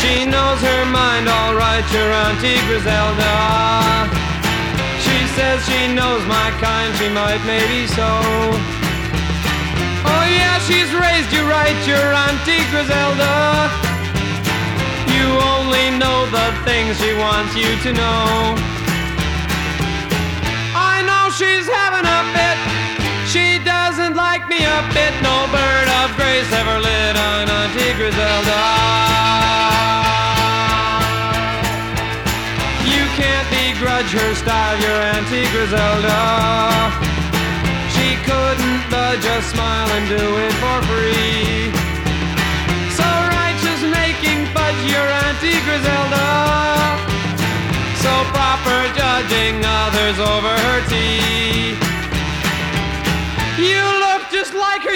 She knows her mind all right, your Auntie Griselda. She says she knows my kind, she might maybe so. Oh yeah, she's raised you right, your Auntie Griselda. You only know the things she wants you to know. I know she's having a fit, she doesn't like me a bit. No bird of grace ever lit on Auntie Griselda. You can't begrudge her style, your Auntie Griselda. She couldn't budge a smile and do it for free. So righteous making fudge, your Auntie Griselda. So proper judging others over her tea. You look just like her.